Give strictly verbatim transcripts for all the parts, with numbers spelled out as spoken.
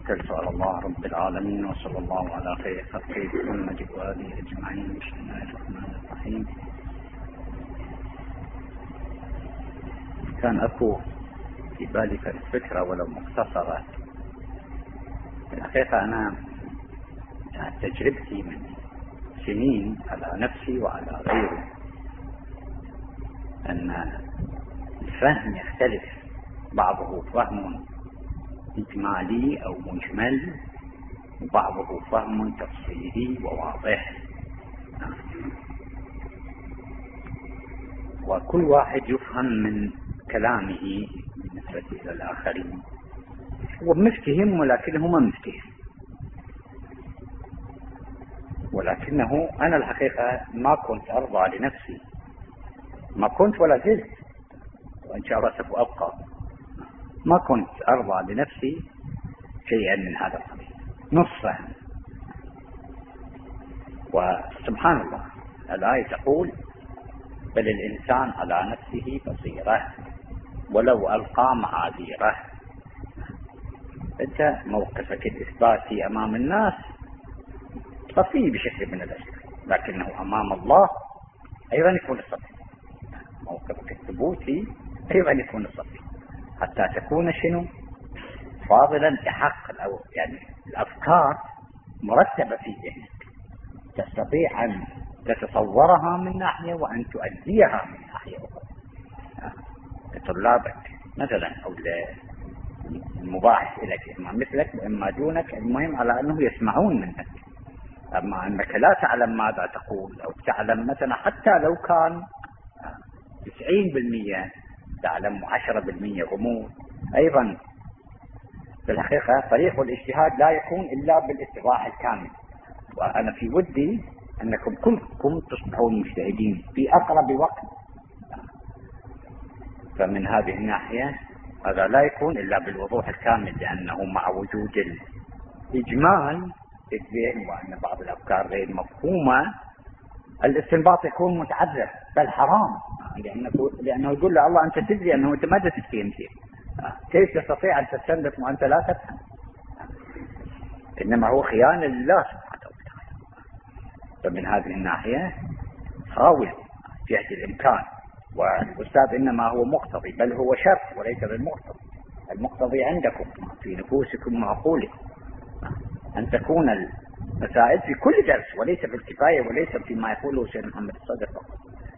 توكلت على الله رب العالمين، وصلى الله على خير خلقه محمد وآله أجمعين. بسم الله الرحمن الرحيم. كان أكو في بالي فكرة ولو مختصرة. في الحقيقة أنا تجربتي من سنين على نفسي وعلى غيري أن الفهم يختلف، بعضه فهم إجمالي أو مجمل، وبعضه فهم تفصيلي وواضح، وكل واحد يفهم من كلامه بالنسبة إلى الآخرين. هو مفتهم ولكنه ما مفتهم، ولكنه أنا الحقيقة ما كنت أرضى لنفسي، ما كنت ولا زلت، وإن شاء الله سوف أبقى، ما كنت أرضى لنفسي شيئا من هذا القبيل، نص فهم. وسبحان الله الآية تقول: بل الإنسان على نفسه بصيرة ولو ألقى معاذيره. أنت موقفك الإثباتي أمام الناس صفي بشكل من الأشكال، لكنه أمام الله أيضا يكون صفي. موقفك الثبوتي أيضا يكون صفي، حتى تكون شنو فاضلا بحق، أو يعني الأفكار مرتبة في ذهنك، تستطيع أن تتصورها من ناحية وأن تؤديها من ناحية أخرى. لطلابك مثلا أو للمباحث لك، إما مثلك وإما دونك، المهم على أنه يسمعون منك. أما أنك لا تعلم ماذا تقول، أو تعلم مثلا حتى لو كان تسعين بالمئة تعلم عشرة بالمئة غموض، أيضا في الحقيقة طريق الاجتهاد لا يكون إلا بالاتضاح الكامل. وأنا في ودي أنكم كلكم تصبحون مجتهدين في أقرب وقت. فمن هذه الناحية هذا لا يكون إلا بالوضوح الكامل، لأنه مع وجود الإجمال في الذهن وأن بعض الأفكار غير مفهومة، الاستنباط يكون متعذر بل حرام، لأنه, لأنه يقول له الله: أنت تدري أنه أنت ما تفهم شيء، كيف تستطيع أن تستنبط وأنت لا تفهم؟ إنما هو خيانة لله سبحانه وتعالى. فمن هذه الناحية حاول جهد الإمكان، والأستاذ إنما هو مقتضي، بل هو شرط وليس بالمقتضي. المقتضي عندكم في نفوسكم معقولكم أن تكون المسائل في كل درس، وليس في الكفاية، وليس فيما يقوله سيد محمد الصدر فقط،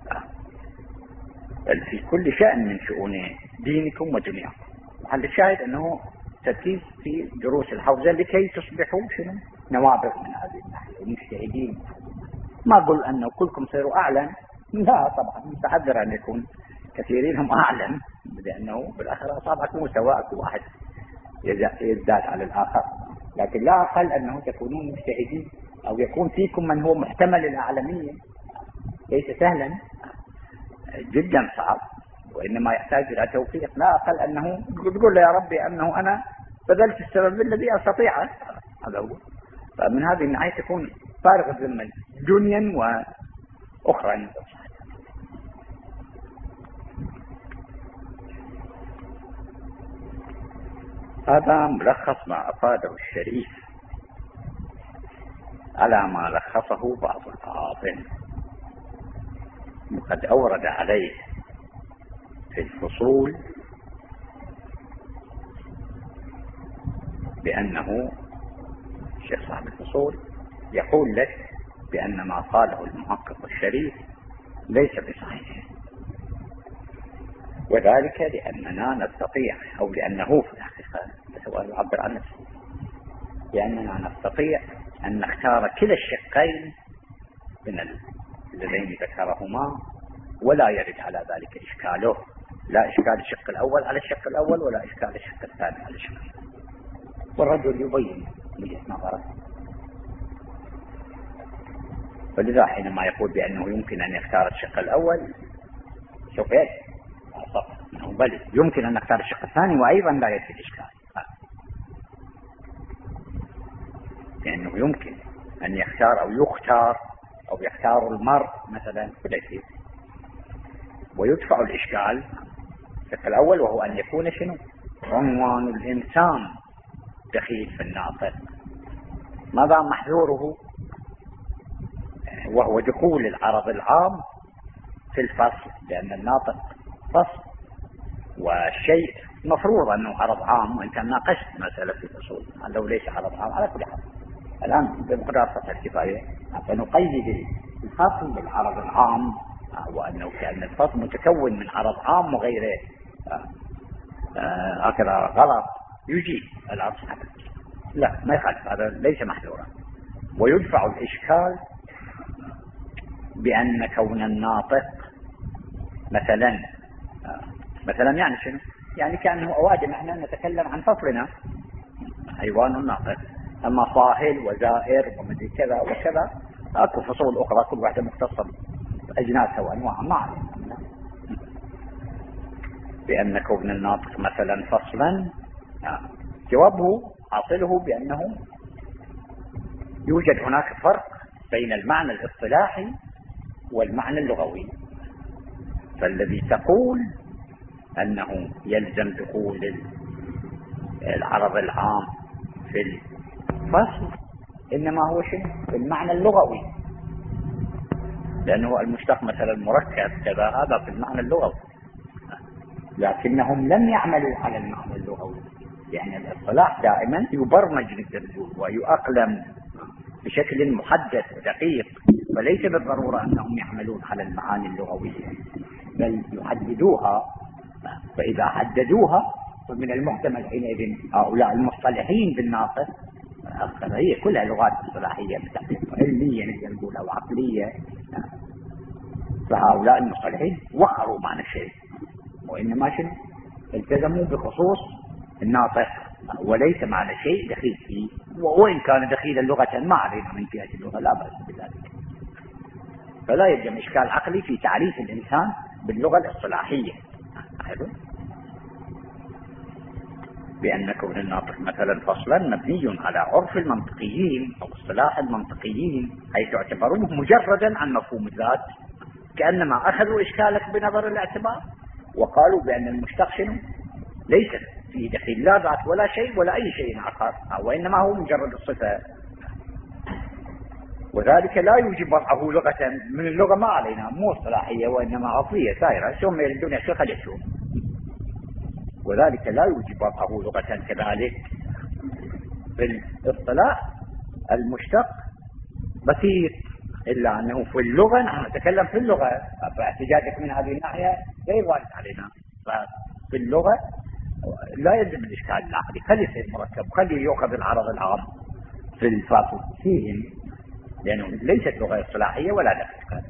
بل في كل شأن من شؤون دينكم ودنياكم. وحل الشاهد أنه تركيز في دروس الحوزة لكي تصبحوا شنو نوابغ من هذه الناحية ومجتهدين. ما أقول أنه كلكم صيروا أعلم، لا طبعا، متحذر أن يكون كثيرين هم أعلم، لأنه بالآخر أصابعك مو سواء، كل واحد يزداد على الآخر، لكن لا أقل أنه تكونون مجتهدين، أو يكون فيكم من هو محتمل الأعلمية. ليس سهلا، جدا صعب، وإنما يحتاج إلى توفيق. لا أقل أنه تقول له: يا ربي أنه أنا بذلت السبب الذي أستطيعه. هذا هو. فمن هذه الناحية تكون فارغ الذمة دنيا وأخرى. هذا ملخص ما أفاده الشريف على ما لخصه بعض الأعاظم، وقد أورد عليه في الفصول بأنه الشيخ صاحب الفصول يقول لك بأن ما قاله المحقق الشريف ليس بصحيح، وذلك لأننا نستطيع، أو لأنه في الحقيقة سواء يعبر عن نفسه، لأننا نستطيع أن نختار كلا الشقين من اللذين ذكرهما، ولا يرد على ذلك إشكاله، لا إشكال الشق الأول على الشق الأول، ولا إشكال الشق الثاني على الشق الثاني، والرجل يبين وجهة نظره. ولذا حينما يقول بأنه يمكن أن يختار الشق الأول، سوف يأتي أنه بل يمكن أن نختار الشق الثاني وأيضا لا يأتي الإشكال، لأنه يمكن أن يختار أو يختار أو يختار المرء مثلا كل شيء، ويدفع الإشكال الشق الأول، وهو أن يكون شنو عنوان الإنسان دخيل في الناطق، ما دام محذوره وهو دخول العرض العام في الفصل، لأن الناطق فصل والشيء مفروض أنه عرض عام، وإن كان ناقشت مسألة في الأصول لو ليس عرض عام. على كل حال الآن بمقدار فصل الكفاية فنقيد الفصل بالعرض العام، وأنه كأن الفصل متكون من عرض عام وغيره، هكذا غلط يجيب العصر. لا ما يخالف، هذا ليس محذورا. ويدفع الإشكال بأن كون الناطق مثلا مثلا يعني شنو؟ يعني كأنه أوادم، احنا نتكلم عن فصلنا حيوان الناطق، أما صاهل وزائر ومدري كذا وكذا أكو فصول أخرى كل واحدة مختصة بأجناسها وأنواعها، ما علينا. بأن كون الناطق مثلا فصلا، جوابه حاصله بأنه يوجد هناك فرق بين المعنى الاصطلاحي والمعنى اللغوي. فالذي تقول أنه يلزم دخول العرض العام في الفصل إنما هو شيء في المعنى اللغوي، لأنه المشتق مثلا مركب كذا، هذا في المعنى اللغوي، لكنهم لم يعملوا على المعنى اللغوي. يعني الاصطلاح دائما يبرمج للدرجول ويؤقلم بشكل محدد ودقيق، وليس بالضرورة أنهم يعملون على المعاني اللغوية، بل يحددوها. فإذا حددوها فمن المحتمل حينئذ هؤلاء المصطلحين بالناطق، هي كلها لغات اصطلاحية علمية نقدر نقول أو عقلية، فهؤلاء المصطلحين وقروا معنى الشيء، وإنما شنو التزموا بخصوص الناطق وليس معنى شيء دخيل فيه، وإن كان دخيلا لغة ما علينا من جهة اللغة، لا بأس بذلك. فلا يلزم إشكال عقلي في تعريف الإنسان باللغة الاصطلاحية. بأن كون الناطق مثلا فصلا مبني على عرف المنطقيين أو اصطلاح المنطقيين، حيث اعتبروه مجردا عن مفهوم الذات، كأنما أخذوا إشكالك بنظر الاعتبار وقالوا بأن المشتق شنو ليس فيه دخيل لا ذات ولا شيء ولا أي شيء آخر، وإنما هو مجرد الصفة، وذلك لا يوجب وضعه لغة. من اللغة ما علينا، مو اصطلاحية وإنما عرفية سائرة، شو ما يردون يا شيخ خليتهم، وذلك لا يوجب وضعه لغة. كذلك في الاصطلاح المشتق بسيط، إلا أنه في اللغة نحن نتكلم في اللغة، فاحتجاجك من هذه الناحية غير وارد علينا. ففي اللغة لا يلزم الإشكال العقلي، خلي يصير مركب، خلي يؤخذ العرض العام في الفاصل فيهم، لأنه ليست لغة اصطلاحية ولا دقيقة،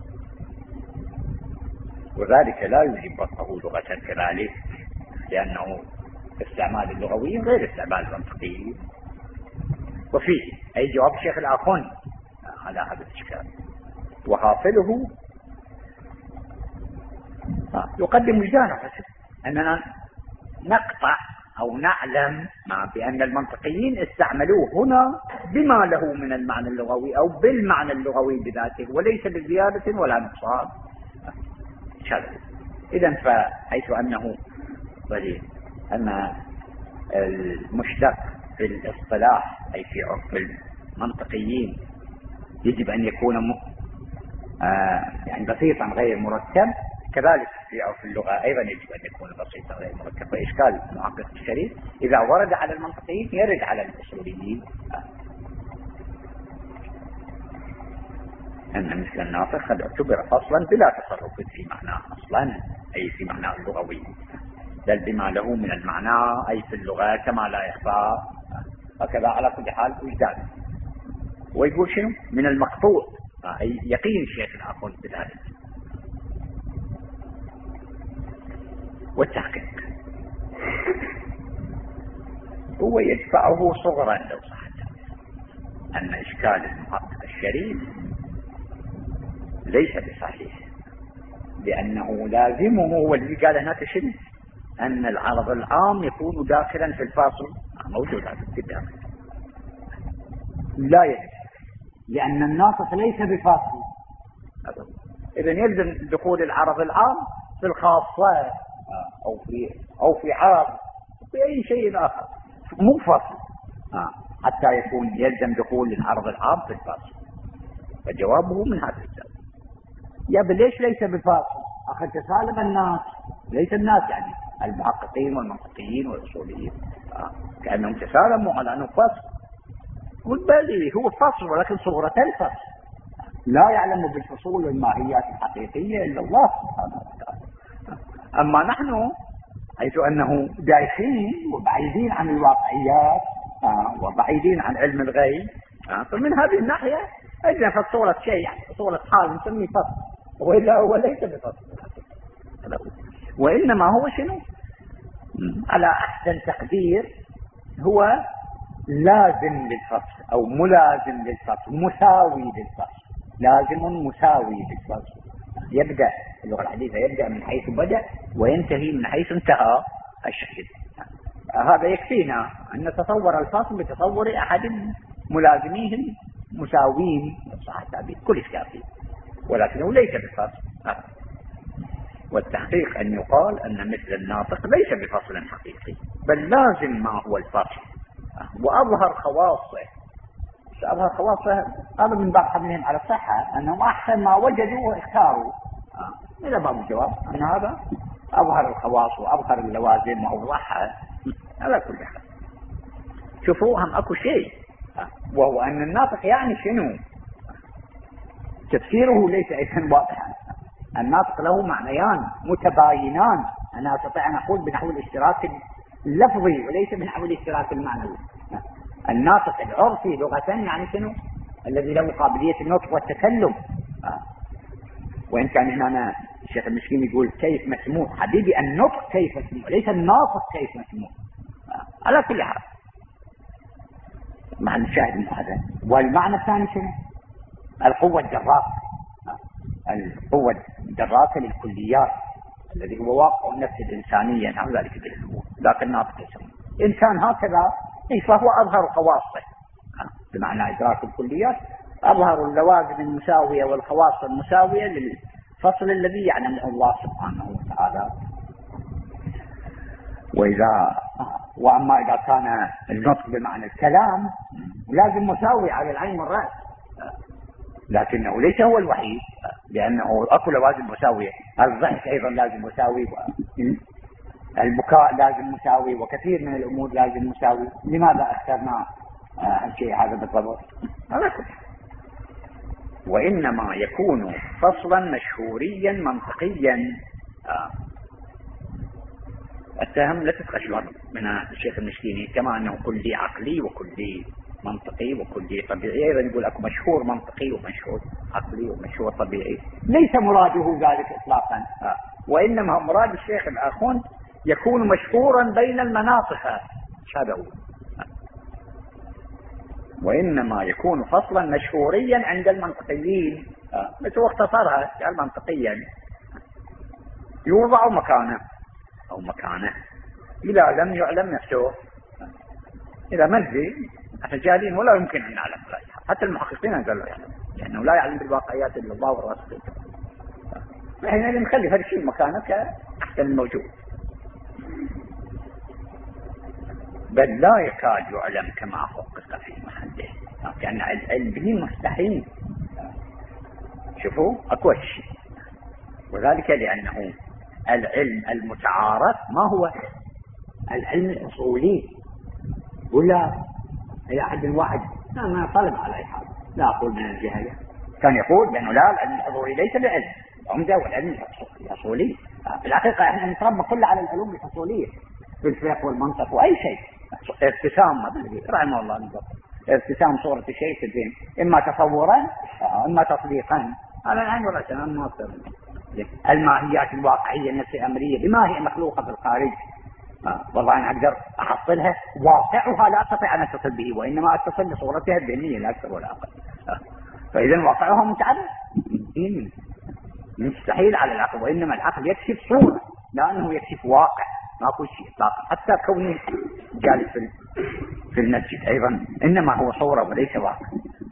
وذلك لا يوجب وضعه لغة كذلك، لأنه استعمال اللغوي غير استعمال المنطقي. وفيه أي جواب الشيخ الآخون على هذا الإشكال، وحاصله يقدم وجدانه أننا نقطع أو نعلم بأن المنطقيين استعملوه هنا بما له من المعنى اللغوي أو بالمعنى اللغوي بذاته، وليس بزيادة ولا نقصان. إذن فحيث أنه وليه أن المشتق في الاصطلاح أي في عرف المنطقيين يجب أن يكون م... آه يعني بسيطا غير مركب، كذلك في عرف اللغة أيضا يجب أن يكون بسيطا غير مركب. فإشكال المحقق الشريف إذا ورد على المنطقيين يرد على الأصوليين، آه. أن مثل الناطق قد اعتبر فصلا بلا تصرف في معناه أصلا أي في معناه اللغوي، بل بما له من المعنى أي في اللغة كما لا يخفى، هكذا على كل حال وجدان. ويقول شنو من المقطوع، أي يقين الشيخ الآخون بذلك. والتحقيق هو يدفعه صغرا لو صح أن إشكال المحقق الشريف ليس بصحيح، لأنه لازمه والذي قال هناك شنو أن العرض العام يكون داخلا في الفاصل، موجود هذا في الداخل، لا يجب، لأن الناطق ليس بفاصل. إذن يلزم دخول العرض العام في الخاصة أو في أو في عرض في أي شيء آخر، مو فاصل. آه. حتى يكون يلزم دخول العرض العام في الفاصل. فجوابه من هذا الجانب. يا ليش ليس بفاصل؟ أخذ تسالم الناس، ليس الناس يعني المحققين والمنطقيين والأصوليين آه. كأنهم تسالموا على أنه فصل. والبالي هو فصل ولكن صورة الفصل، لا يعلم بالفصول والماهيات الحقيقية إلا الله سبحانه وتعالى. أما نحن حيث أنه دايخين وبعيدين عن الواقعيات آه وبعيدين عن علم الغيب آه فمن هذه الناحية أجل فصولة شيء يعني فصولة حال نسميه فصل، وإلا هو ليس بفصل، وإنما هو شنو على أحسن تقدير هو لازم للفصل أو ملازم للفصل، مساوي للفصل، لازم مساوي للفصل. يبدأ اللغة الحديثة يبدأ من حيث بدأ وينتهي من حيث انتهى الشكل. هذا يكفينا أن نتصور الفصل بتصور أحد ملازميه مساوين صح التعبير كل كافي، ولكنه ليس بفصل. والتحقيق أن يقال أن مثل الناطق ليس بفصل حقيقي بل لازم ما هو الفصل وأظهر خواصه. أظهر خواصه هذا من باب حملهم على الصحة أنهم أحسن ما وجدوا واختاروا. إذا باب الجواب أن هذا أظهر الخواص وأظهر اللوازم وأوضحها على كل حال. شوفوا هم أكو شيء وهو أن الناطق يعني شنو تفسيره ليس أيضا واضحا. الناطق له معنيان متباينان، أنا أستطيع أن أقول بنحو الاشتراك اللفظي وليس بنحو الاشتراك المعنوي. الناطق العرفي لغة يعني شنو الذي له قابلية النطق والتكلم. وإن كان هنا الشيخ المسكين يقول كيف مسموع، حبيبي النطق كيف مسموع ليس الناطق كيف مسموع. على كل حال معنى الشاهد من هذا. والمعنى الثاني شنو القوة الدراكة، القوة الدراكة للكليات الذي هو واقع النفس الإنسانية نحو ذلك بالأمور، لكن الناطق يسمى إن كان هكذا فهو أظهر خواصه بمعنى إدراك الكليات، أظهر اللوازم المساوية والخواص المساوية للفصل الذي يعلمه الله سبحانه وتعالى. وإذا وأما إذا كان النطق بمعنى الكلام لازم مساوي على العين والرأس، لكنه ليس هو الوحيد لأنه أكو لوازم مساوية. الضحك أيضا لازم مساوي، البكاء لازم مساوي، وكثير من الأمور لازم مساوي. لماذا اخترنا الشيء هذا بالضبط؟ هذا كله. وإنما يكون فصلا مشهوريا منطقيا. آه. التهم لا تتخشور من الشيخ المسكيني كما أنه كلي عقلي وكلي منطقي وكلي طبيعي، أيضا يقول أكو مشهور منطقي ومشهور عقلي ومشهور طبيعي. ليس مراده ذلك إطلاقا آه. وإنما مراد الشيخ الآخون يكون مشهورا بين المناطق. هذا هو. وإنما يكون فصلا مشهوريا عند المنطقيين آه. بس هو اختصرها قال منطقيا يوضع مكانه أو مكانه إذا لم يعلم نفسه. إذا مزي احنا جاهلين ولا يمكن أن نعلم، حتى المحققين قالوا يعلم لأنه لا يعلم بالواقعيات إلا الله والراسخين. فهنا نخلي هذا الشيء مكانه كأحسن الموجود، بل لا يكاد يعلم كما حقق في محله، كأن العلم به مستحيل. شوفوا أكو شيء، وذلك لأنه العلم المتعارف ما هو العلم الأصولي. ولا أي أحد الواحد ما طلب على أي حال، لا أقول من الجهل كان يقول لأنه لا العلم الأصولي ليس بعلم عمدة، والعلم الأصولي في الحقيقة احنا نتربى كل على العلوم الأصولية في الفقه والمنطق وأي شيء. ارتسام رحمه الله بالضبط، ارتسام صورة الشيء في الدين إما تصورا إما تطبيقا على العين والرأس. الماهيات الواقعية النفس الأمرية بما هي مخلوقة في الخارج آه. والله أنا أقدر أحصلها، واقعها لا أستطيع أن أتصل به وإنما أتصل بصورتها الذهنية لا أكثر ولا أقل آه. فإذا واقعها متعدد مستحيل على العقل، وإنما العقل يكشف صورة لأنه يكشف واقع ما كل شيء إطلاقا. حتى كوني جالس في في المسجد أيضا إنما هو صورة وليس واقع.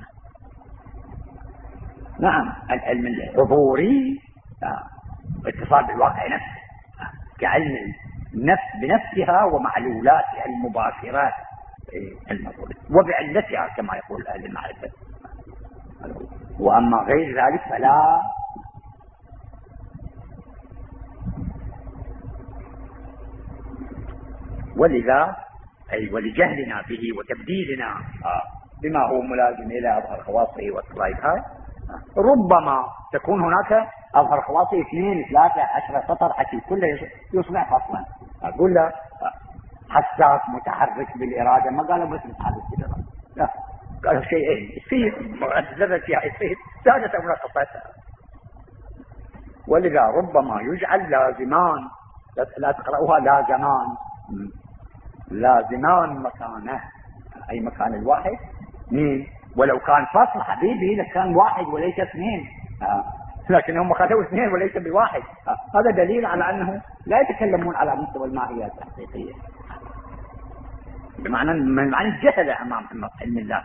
نعم العلم الحضوري آه. اتصال بالواقع نفسه آه. كعلم النفس بنفسها ومعلولاتها المباشرات المفروض وبعلتها كما يقول أهل المعرفة. وأما غير ذلك فلا. ولذا أي ولجهلنا به وتبديلنا بما هو ملازم إلى أظهر خواصه واطلاقها ربما تكون هناك أظهر خواصه اثنين ثلاثة عشرة سطر حكي كله يصبح فصلا. أقول له حساس متحرك بالإرادة، ما قالوا بس متحرك بالإرادة، لا قالوا شيئين يصير ذرة فيها يصير زادت أو نقصت. ولذا ربما يجعل لازمان، لا تقرأوها لازمان، لازمان مكانه أي مكان الواحد اثنين، ولو كان فصل حبيبي لكان واحد وليس اثنين، آه. لكن هم خذوا اثنين وليس بواحد، آه. هذا دليل على أنه لا يتكلمون على مستوى الماهية التحقيقية، بمعنى من معنى الجهل أمام علم الله.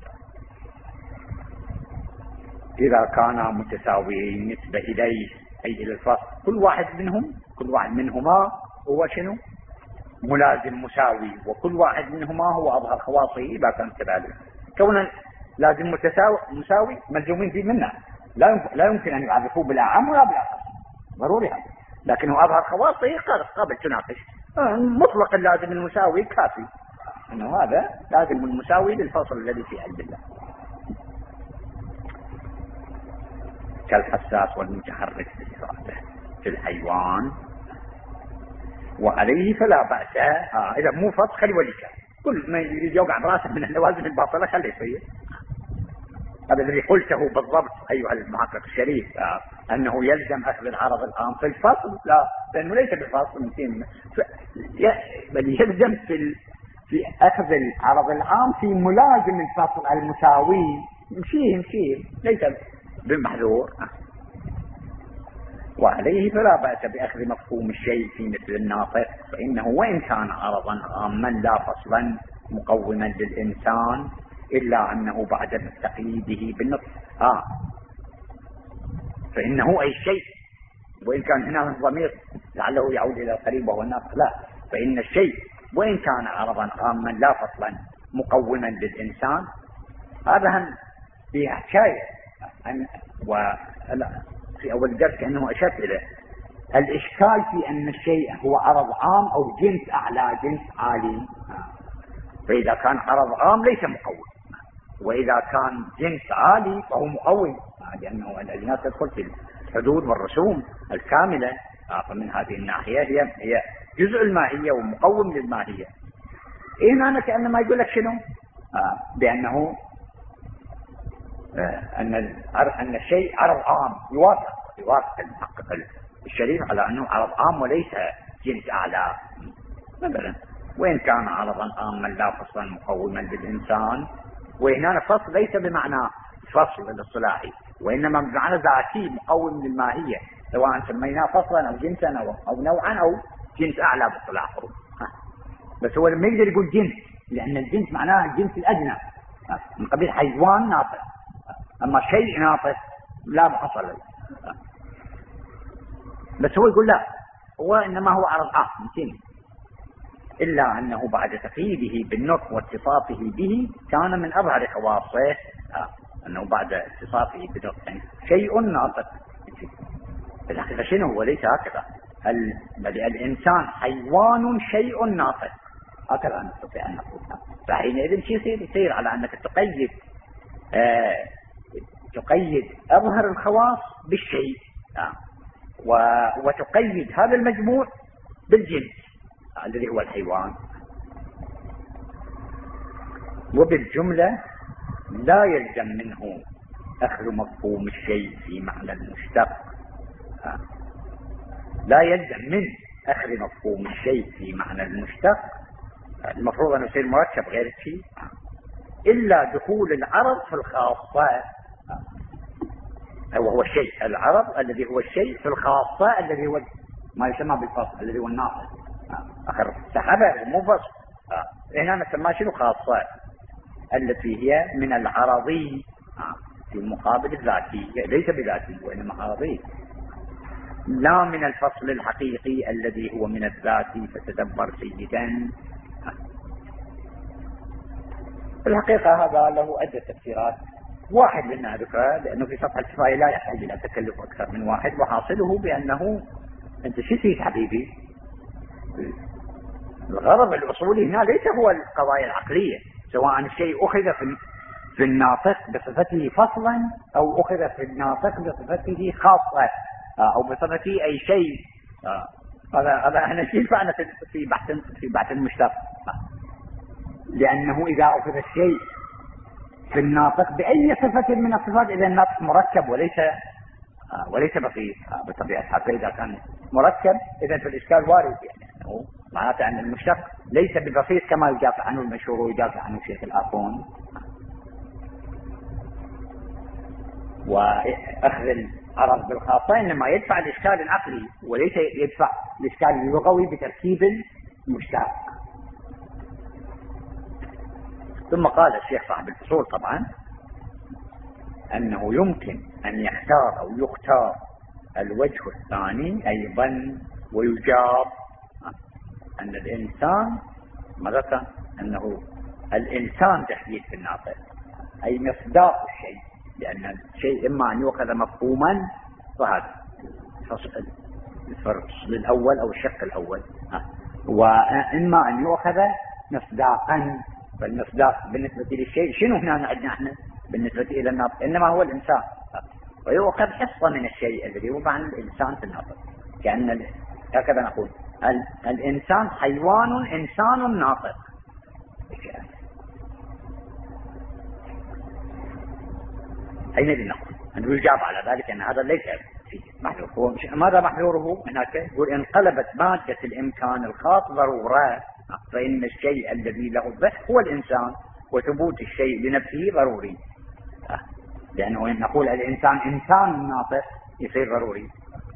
إذا كانا متساويين نسبة إليه أي إلى الفصل، كل واحد منهم كل واحد منهما هو شنو؟ ملازم مساوي، وكل واحد منهما هو أظهر خواصه إذا كان كذلك. كون لازم متساوي مساوي ملزومين فيه منا، لا يمكن, لا يمكن أن يعرفوه بالأعم ولا بالأخص، ضروري هذا، لكنه أظهر خواصه قابل تناقش. مطلق اللازم المساوي كافي، أنه هذا لازم المساوي للفصل الذي في علم الله، كالحساس والمتحرك بالإرادة في الحيوان. وعليه فلا بأس. آه إذا مو فصل خلي وليك، كل ما يريد يوقع براسه من اللوازم الباطلة خليه يصير. هذا الذي قلته بالضبط أيها المحقق الشريف، آه أنه يلزم أخذ العرض العام في الفصل، لا، لأنه ليس بالفصل ممكن، بل يلزم في ال... في أخذ العرض العام في ملازم الفصل المساوي، يمشيه يمشيه ليس بالمحذور. آه. وعليه فلا بأس بأخذ مفهوم الشيء في مثل الناطق، فإنه وإن كان عرضا عاما لا فصلا مقوما للإنسان، إلا أنه بعد تقييده بالنطق آه فإنه أي شيء، وإن كان هنا الضمير لعله يعود إلى القريب وهو النطق، لا، فإن الشيء وإن كان عرضا عاما لا فصلا مقوما للإنسان. هذا هم فيها حكاية، في أول الدرس كأنه أشرت إليه الإشكال في أن الشيء هو عرض عام أو جنس أعلى جنس عالي. فإذا كان عرض عام ليس مقوم، وإذا كان جنس عالي فهو مقوم، لأنه الأجناس تدخل في الحدود والرسوم الكاملة. فمن هذه الناحية هي هي جزء الماهية ومقوم للماهية. هنا كأنما يقول لك شنو؟ بأنه أن أن الشيء عرض عام، يوافق يوافق المحقق الشريف على أنه عرض عام وليس جنس أعلى. مثلا وإن كان عرضا عاما لا فصلا مقوما للإنسان، وهنا فصل ليس بمعنى فصل الاصطلاحي، وإنما بمعنى ذاتي مقوم للماهية، سواء سميناه فصلا أو جنسا أو نوعا أو جنس أعلى باصطلاحه. بس هو لما يقدر يقول جنس، لأن الجنس معناه الجنس الأدنى من قبيل حيوان ناطق، أما شيء ناطق لا حصل له. بس هو يقول لا، هو إنما هو عرض عام يمكن، إلا أنه بعد تقييده بالنطق واتصافه به كان من أظهر خواصه. آه. أنه بعد اتصافه بالنطق يعني شيء ناطق. الحقيقة شنو هو؟ ليس هكذا، بل الإنسان حيوان شيء ناطق، هكذا نستطيع أن نقول. فحينئذ شيء يصير يصير على أنك تقيد آه تقيد أظهر الخواص بالشيء، آه. وتقيد هذا المجموع بالجنس آه. الذي هو الحيوان. وبالجملة لا يلزم منه أخذ مفهوم الشيء في معنى المشتق، آه. لا يلزم من أخذ مفهوم الشيء في معنى المشتق، آه. المفروض أن يصير مركب غير شيء، آه. إلا دخول العرض في الخاصة، وهو الشيء العرض الذي هو الشيء في الخاصة الذي هو ما يسمى بالفصل الذي هو الناقص، آخر سحبه مو فصل. هنا نسمى شنو؟ خاصة، التي هي من العرضي في مقابل الذاتي، ليس بذاتي وإنما عرضي، لا من الفصل الحقيقي الذي هو من الذاتي. فتدبر سيدا في الحقيقة هذا له عدة تفسيرات، واحد منها ذكره لأنه في سطح الكفاية لا يحتاج إلى تكلف أكثر من واحد، وحاصله بأنه أنت شو تريد حبيبي؟ الغرض الأصولي هنا ليس هو القضايا العقلية، سواء الشيء أخذ في في الناطق بصفته فصلا أو أخذ في الناطق بصفته خاصة أو بصفته أي شيء. هذا هذا احنا شيء فعلا في بحث في بحث المشتق، لأنه إذا أخذ الشيء في الناطق بأي صفة من الصفات إذا الناطق مركب وليس وليس بسيط بطبيعة الحال، فإذا كان مركب إذا في الإشكال وارد، يعني أنه معناته أن المشتق ليس ببسيط كما يدافع عنه المشهور ويدافع عنه شيخ الآخون. وأخذ العرض بالخاصة إنما يدفع الإشكال العقلي وليس يدفع الإشكال اللغوي بتركيب المشتق. ثم قال الشيخ صاحب الفصول طبعا أنه يمكن أن يختار أو يختار الوجه الثاني أيضا، ويجاب أن الإنسان مرة أنه الإنسان تحديد في الناطق أي مصداق الشيء، لأن الشيء إما أن يؤخذ مفهوما، فهذا الفصل الأول أو الشق الأول، وإما أن يؤخذ مصداقا. فالمصداق بالنسبة للشيء شنو هنا عندنا احنا بالنسبة إلى الناطق؟ إنما هو الإنسان، ويؤخذ حصة من الشيء الذي هو معنى الإنسان في الناطق، كأن هكذا نقول ال... الإنسان حيوان إنسان ناطق. حينئذ نقول أنه يجاب على ذلك أن هذا ليس محذور. ماذا محذوره هناك؟ يقول انقلبت مادة الإمكان الخاص ضرورة، فإن الشيء الذي له الضحك هو الإنسان، وثبوت الشيء لنفسه ضروري، لأنه نقول الإنسان إنسان ناطق يصير ضروري،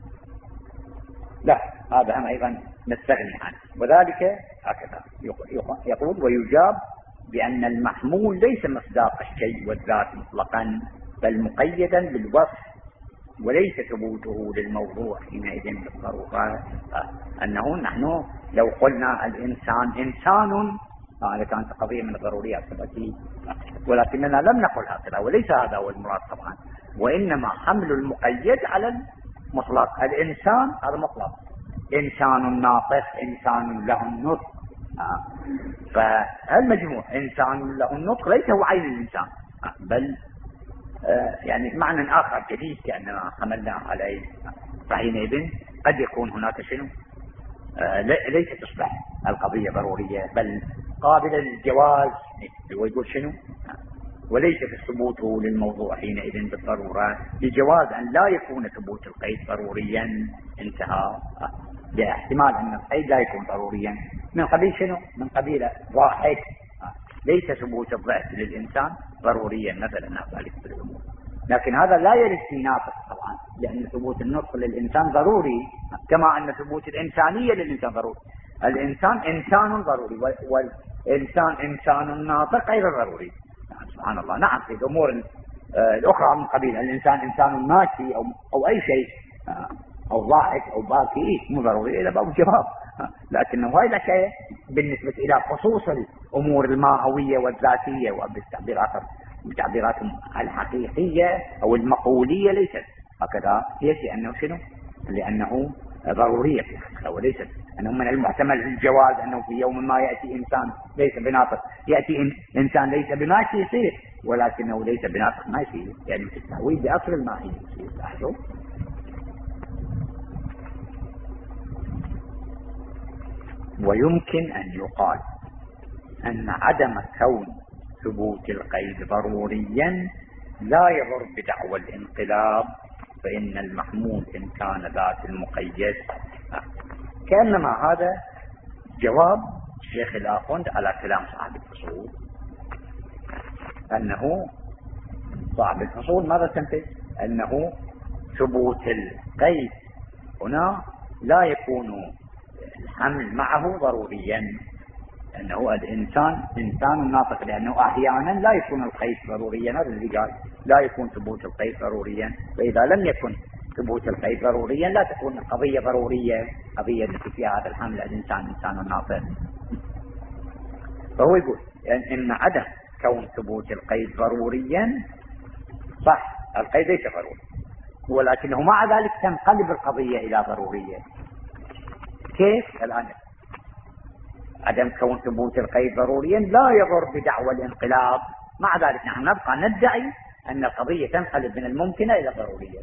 لا هذا هم أيضا نستغني عنه. وذلك هكذا يقول ويجاب بأن المحمول ليس مصداق الشيء والذات مطلقا، بل مقيدا بالوصف، وليس ثبوته للموضوع حينئذ بالضرورة. أنه نحن لو قلنا الإنسان إنسان هذا كانت قضية من الضروريات التي، ولكننا لم نقل هكذا، وليس هذا هو المراد طبعا، وإنما حمل المقيد على المطلق. الإنسان هذا مطلق، إنسان ناطق، إنسان له النطق، فالمجموع إنسان له النطق ليس هو عين الإنسان، بل يعني معنى آخر جديد كأننا حملنا عليه. فحينئذ قد يكون هناك شنو ليس تصبح القضية ضرورية بل قابلة للجواز، ويقول شنو وليس في ثبوته للموضوع حينئذ بالضرورة، لجواز أن لا يكون ثبوت القيد ضروريا. انتهى. لاحتمال أن القيد لا يكون ضروريا من قبيل شنو؟ من قبيل واحد ليس ثبوت الضعف للإنسان ضروريا مثلا ذلك في الأمور، لكن هذا لا يرد في ناطق طبعا، لأن ثبوت النطق للإنسان ضروري كما أن ثبوت الإنسانية للإنسان ضروري. الإنسان إنسان ضروري والإنسان إنسان ناطق غير ضروري. سبحان الله. نعم في الأمور الأخرى من قبيل الإنسان إنسان ماشي أو, أو أي شيء أو ضاحك أو باكي مو ضروري إلا باب جواب، لكنه هاي الأشياء بالنسبة إلى خصوص الأمور الماهوية والذاتية وبالتعبيرات بالتعبيرات الحقيقية أو المقولية ليست هكذا، هي لأنه شنو؟ لأنه ضرورية في الحقيقة، وليست أنه من المحتمل الجواز أنه في يوم ما يأتي إنسان ليس بناطق، يأتي إنسان ليس بماشي يصير، ولكنه ليس بناطق ما يصير، يعني في التعويل بأصل الماهي يصير. لاحظوا. ويمكن أن يقال أن عدم كون ثبوت القيد ضروريا لا يضر بدعوى الانقلاب، فإن المحمول إن كان ذات المقيد. كأنما هذا جواب الشيخ الآخوند على كلام صاحب الفصول، أنه صاحب الفصول ماذا تنتج؟ أنه ثبوت القيد هنا لا يكون الحمل معه ضروريا، لأنه الإنسان إنسان ناطق، لأنه أحيانا لا يكون القيد ضروريا. هذا اللي قال لا يكون ثبوت القيد ضروريا، فإذا لم يكن ثبوت القيد ضروريا لا تكون القضية ضرورية، قضية التي فيها هذا الحمل الإنسان إنسان ناطق. فهو يقول يعني إن عدم كون ثبوت القيد ضروريا صح، القيد ليس ضروري، ولكنه مع ذلك تنقلب القضية إلى ضرورية. كيف؟ الآن عدم كون ثبوت القيد ضروريا لا يضر بدعوى الانقلاب، مع ذلك نحن نبقى ندعي أن القضية تنقلب من الممكنة إلى ضرورية.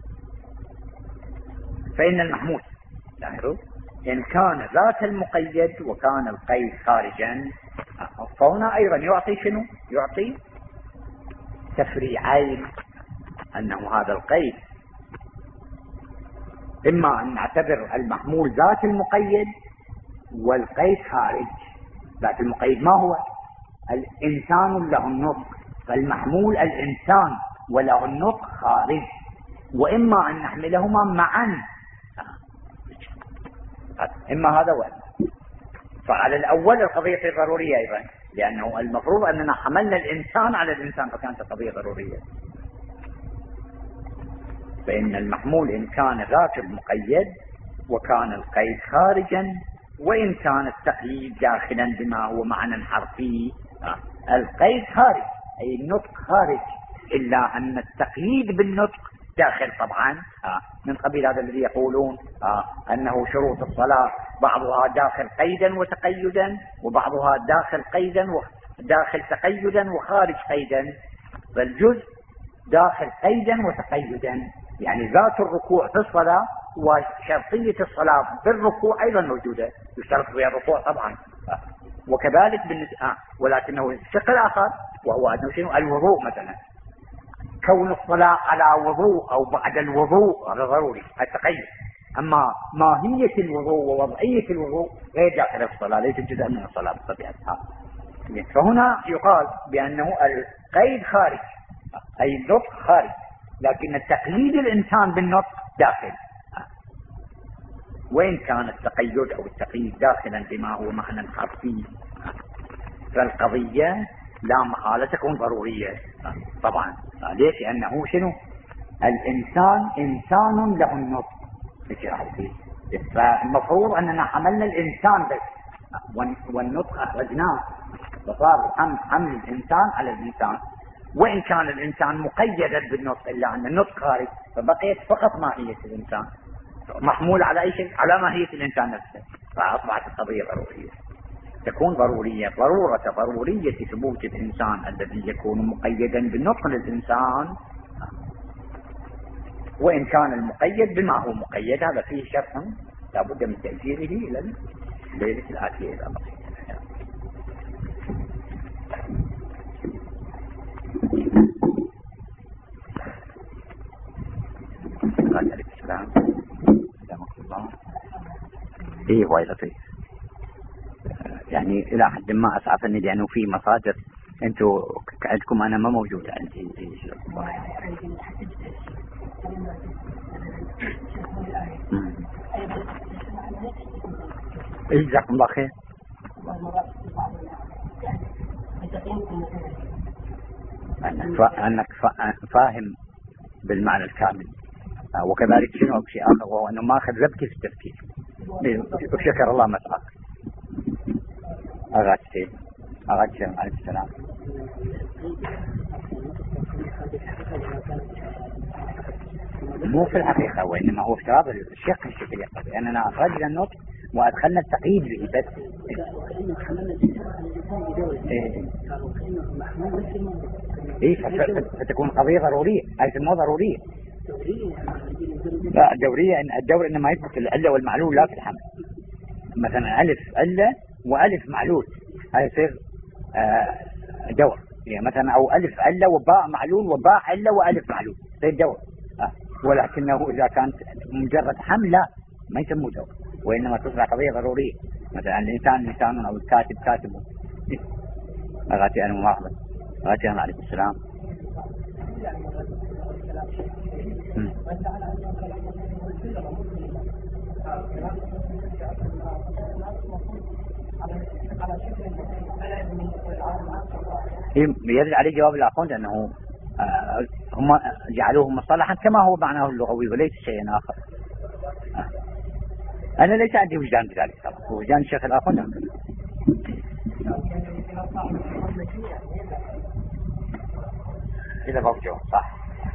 فإن المحمول لاحظوا إن كان ذات المقيد وكان القيد خارجا، فهنا أيضا يعطي شنو؟ يعطي تفريعين، أنه هذا القيد إما أن نعتبر المحمول ذات المقيد والقيد خارج. ذات المقيد ما هو؟ الإنسان له النطق، فالمحمول الإنسان وله النطق خارج، وإما أن نحملهما معا، إما هذا وإما. فعلى الأول القضية ضرورية أيضا، لأنه المفروض أننا حملنا الإنسان على الإنسان فكانت القضية ضرورية. فإن المحمول إن كان ذات المقيد وكان القيد خارجا، وإن كان التقييد داخلا بما هو معنى حرفي، القيد خارج أي النطق خارج، إلا أن التقييد بالنطق داخل طبعا، من قبيل هذا الذي يقولون أنه شروط الصلاة بعضها داخل قيدا وتقيدا، وبعضها داخل قيدا وداخل تقيدا وخارج قيدا، فالجزء داخل قيدا وتقيدا، يعني ذات الركوع في الصلاة وشرطية الصلاة بالركوع أيضا موجودة، يشترط بها الركوع طبعا، وكذلك بالنسبة، ولكنه الشق الآخر وهو أنه شنو؟ الوضوء مثلا، كون الصلاة على وضوء أو بعد الوضوء هذا ضروري التقيد، أما ماهية الوضوء ووضعية الوضوء غير داخل الصلاة، ليس جزءا من الصلاة بطبيعتها. فهنا يقال بأنه القيد خارج أي النطق خارج، لكن التقييد الإنسان بالنطق داخل، وإن كان التقيد أو التقييد داخلا بما هو معنى حرفي، فالقضية لا محالة تكون ضرورية طبعا. ليش؟ لأنه شنو؟ الإنسان إنسان له النطق، فالمفروض أننا حملنا الإنسان بس والنطق أخرجناه، فصار حمل الإنسان على الإنسان، وإن كان الإنسان مقيدا بالنطق إلا أن النطق خارج، فبقيت فقط ماهية الإنسان محمول على أي شيء؟ على ماهية الإنسان نفسه، فأصبحت القضية ضرورية. تكون ضرورية ضرورة ضرورية ثبوت الإنسان الذي يكون مقيدا بالنطق للإنسان، وإن كان المقيد بما هو مقيد، هذا فيه شرط لابد من تأجيله إلى الليلة الآتية إذا بقي. السلام سلامك الله. ايه وايد لطيف، يعني الى حد ما اسعفني لانه في مصادر انتم عندكم انا ما موجوده عندي. ايه جزاكم الله خير. انك فاهم بالمعنى الكامل، وكذلك شنو شيء آخر وهو أنه ما أخذ ربكي في التفكير. وشكر الله مسعاك. أغاد سيد أغاد شيخ عليه السلام. مو في الحقيقة، وإنما هو افتراض الشيخ الشكل يقضي أننا أخرجنا النطق وأدخلنا التقييد به بس. إيه إيه فتكون قضية ضرورية، هذه مو ضرورية. لا الدورية، إن الدور إنما يثبت العلة والمعلول لا في الحمل. مثلا ألف علة وألف معلول هذا يصير آه دور، يعني مثلا أو ألف علة وباء معلول وباء علة وألف معلول يصير دور. آه. ولكنه إذا كانت مجرد حمل لا ما يسموه دور، وإنما تصبح قضية ضرورية. مثلا الإنسان إنسان أو الكاتب كاتب. أغاتي أنا ملاحظة أغاتي أنا عليه السلام. يدل عليه جواب الآخرون لأنه آه هم جعلوه مصطلحا كما هو معناه اللغوي وليس شيئا آخر. آه. أنا ليس عندي وجدان بذلك طبعا، وجدان الشيخ الآخرون إذا موجود صح.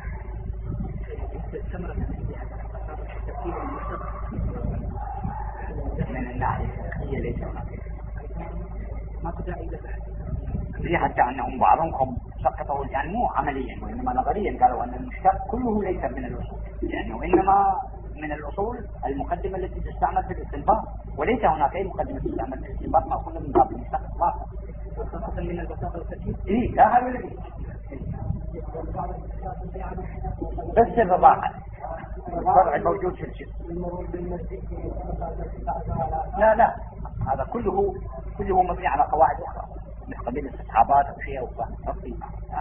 من الناحية الفقهية ليس هناك ما تدعي إلى حتى أنهم بعضهم سقطوا يعني مو عمليا وإنما نظريا قالوا أن المشتق كله ليس من الأصول يعني وإنما من الأصول المقدمة التي تستعمل في الاستنباط وليس هناك أي مقدمة تستعمل في الاستنباط مأخوذة من باب المشتق إطلاقا خاصة من البساطة والتركيب. إيه لا هذا الذي بس الرضاعة الفرع الموجود في الجسم. لا لا هذا كله كله مبني على قواعد أخرى من قبيل الاستصحابات أو شيء أو فهم.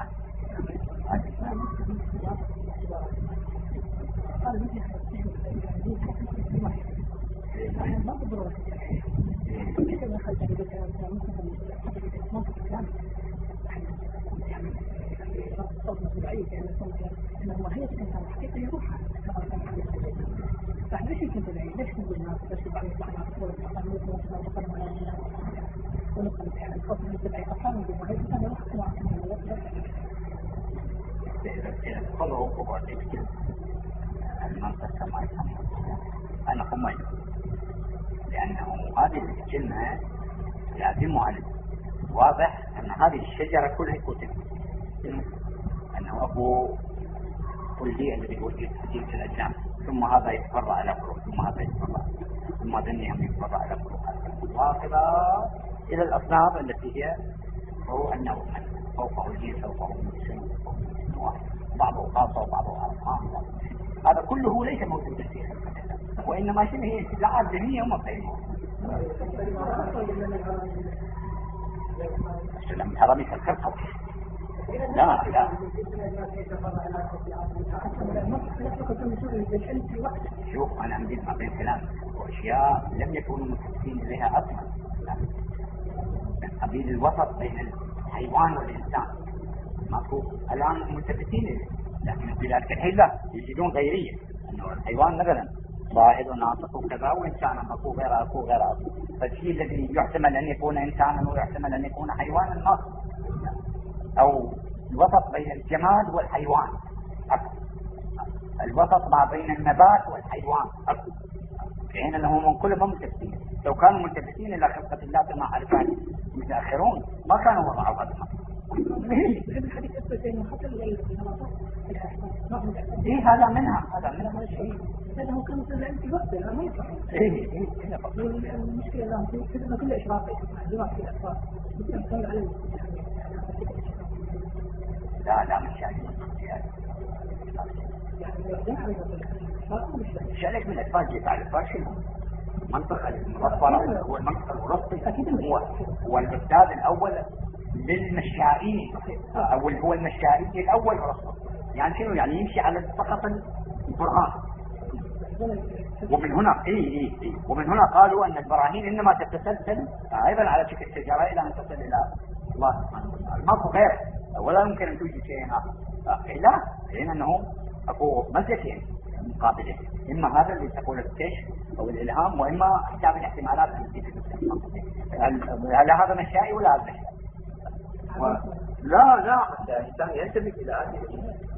أنا خمين لأنه هذه الكلمة لازمها واضح أن هذه الشجرة كلها كتب أنه أبو كلية الذي وجد في الأجنام ثم هذا يتفرع على فروع ثم هذا يتفرع ثم ذنهم يتفرع على فروع واصلة إلى الأصناف التي هي هو النوع فوقه الجنس فوقه المسلم بعضه خاصة وبعضه عام. هذا كله ليس موجودا في خلقه وإنما شبه هي استدعاءات ذهنية ومفهمة. السلام هذا مثل الخلقة. لا لا شوف أنا عندي ما بين كلام وأشياء لم يكونوا متفقين إليها أصلا من قبيل الوسط بين الحيوان والإنسان ماكو الآن متفقين إليه لكن في ذلك الحين لا يجدون غيرية أنه الحيوان مثلا ظاهر وناطق وكذا وإنسانا ماكو غير أكو غير أكو فالشيء الذي يحتمل أن يكون إنسانا ويحتمل أن يكون حيوانا ناطق أو الوسط بين الجماد والحيوان أكو الوسط ما بين النبات والحيوان أكو في حين أنهم كلهم متفقين لو كانوا متفقين إلى خلقة الله كما عرفها المتأخرون ما كانوا وضعوا هذا المعنى. إيه هذا منها هذا منها شيء هذا هو كان في أنت وقت لا ما يصح. إيه إيه المشكلة لا في كل إشراقي جواب في الأطفال يستمتعون عليه لا لا مش يعني شارك من الأطفال جيب على الأطفال شنو منطقة المرفرة هو المنطقة الوسطى هو هو الأستاذ الأول للمشائين أو هو المشائين الأول رسول يعني شنو يعني يمشي على فقط البرهان ومن هنا إيه إيه إيه ومن هنا قالوا أن البراهين إنما تتسلسل أيضا على شكل الشجرة إلى أن تصل إلى الله سبحانه وتعالى ما هو غير ولا يمكن أن توجد شيء آخر لا لأن أنه أكو مسلكين مقابلين إما هذا اللي تقول الكشف أو الإلهام وإما حساب الاحتمالات التي في هل هذا مشائي ولا هذا مشائي و... لا لا حتى الإنسان ينتبه إلى هذه